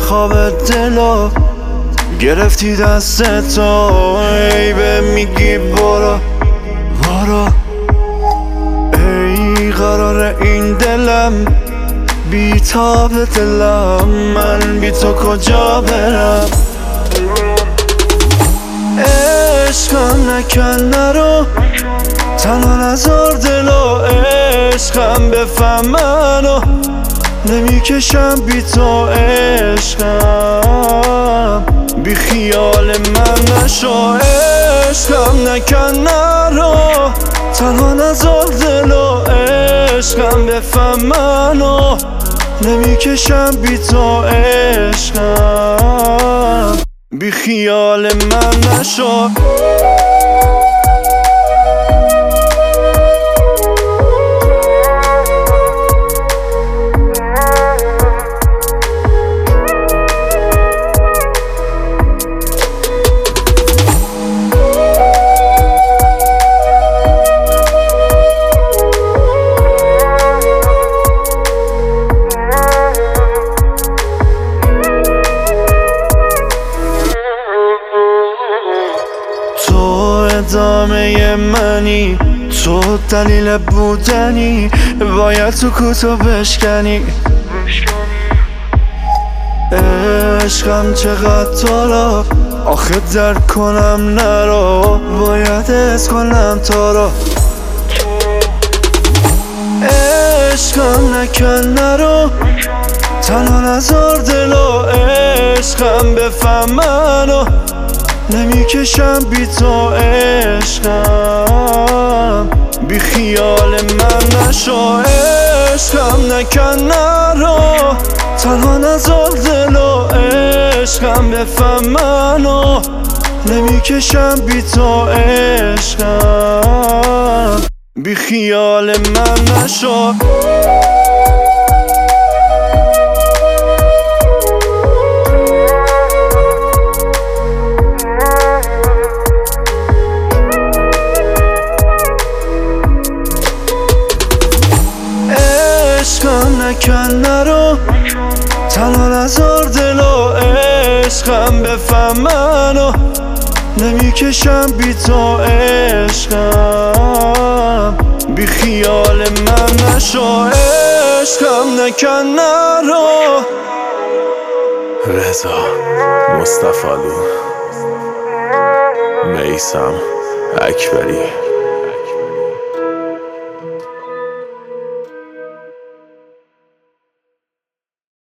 خواب دلو گرفتی دستتو، ای به میگی برو برو. ای قرار این دلم بی تاب دلم، من بی تو کجا برم؟ عشقم نکن نرو، تنها نذار دلو. عشقم بفهم منو، نمیکشم بی تو. عشقم بی خیال من نشو. عشقم نکن نرو، تنها نذار دلو. عشقم بفهم منو، نمیکشم بی تو. عشقم بی خیال من نشو. ادامه منی، تو دلیل بودنی، باید تو کوتو بشکنی. عشقم چقدر تو رو آخه درک کنم نرو، باید حس کنم تو رو. عشقم نکن نرو، تنها نذار دلو. عشقم بفهم منو، نمیکشم بی تو. عشقم بی خیال من نشو. عشقم نکن نرو، تنها نذار دلو. عشقم بفهم منو، نمیکشم بی تو. عشقم بی خیال من نشو. عشقم نکن نرو، تنها نذار دلو. عشقم بفهم منو، نمیکشم بی تو. عشقم بی خیال من نشو. عشقم نکن نرو. رضا مصطفی لو، میثم اکبری.